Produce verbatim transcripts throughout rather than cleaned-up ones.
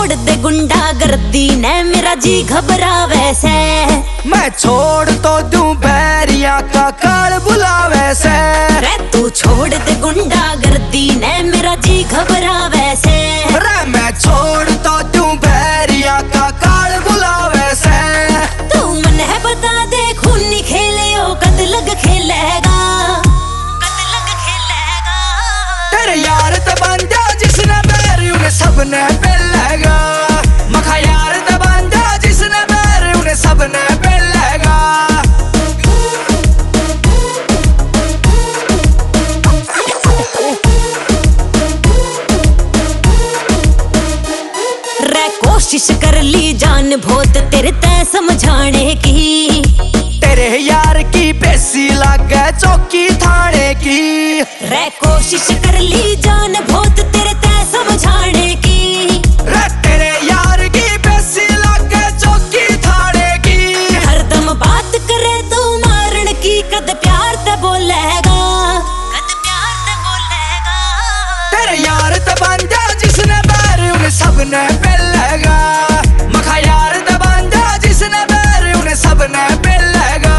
छोड़ दे गुंडागर्दी ने मेरा जी घबरावे से। मैं छोड़ तो दूं बैरिया का काल बुलावे से। रे तू छोड़ दे गुंडागर्दी ने मेरा जी घबरावे से। रे मैं छोड़ तो दूं बैरिया का काल बुलावे से। तू मन है बता दे खूनी खेले ओ कद लग खेलेगा, कद लग खेलेगा। तेरे यार तो बंदा जिसने बैरी उन्हें सबने पेलेगा। मखा यार तो बंदा जिसने बैरी उन्हें सबने पेलेगा। रे कोशिश कर ली जान बहुत तेरे तय समझाने की। तेरे यार की पेशी लागे चौकी थाने की। रे कोशिश कर ली जान बहुत तेरे तय समझाने की। रे तेरे यार की पेशी लागे चौकी थाने की। हरदम बात करे तू मारन की कद प्यार ते बोलेगा, कद प्यार ते बोलेगा। तेरे यार तो बंदा जिसने बैरी उन्हें सबने पेलेगा। मखा यार तो बंदा जिसने बैरी उन्हें सबने पेलेगा।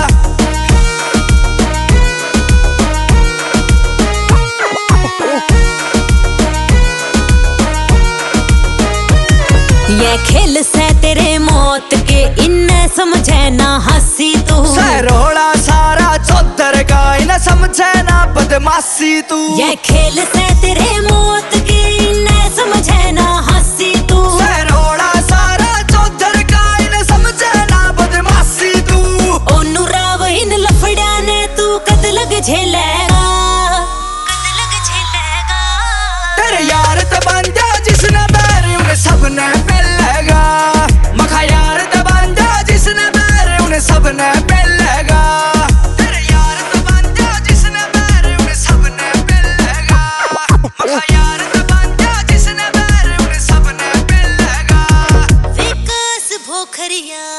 ये खेल से तेरे मौत के इन्ने समझे ना हंसी तू। रोड़ा सारा चौधर का इन्हें समझे ना बदमाशी तू। ये खेल से तेरे मौत के इन्ने समझे ना हंसी तू। रोड़ा सारा चौधर का इन्हें समझे ना बदमाशी तू। ओनू राव इन लफड़िया ने तू कद लग झेलेगा, कद लग झेलेगा। तेरे यार तो बंदा जिसने बैरी उन्हें सबने पेलेगा। मखा यार तो बंदा जिसने बैरी उन्हें सबने पेलेगा। तेरे यार तो बंदा जिसने बैरी उन्हें सबने पेलेगा। मखा यार तो बंदा जिसने बैरी उन्हें सबने पेलेगा। विकास भोखरिया।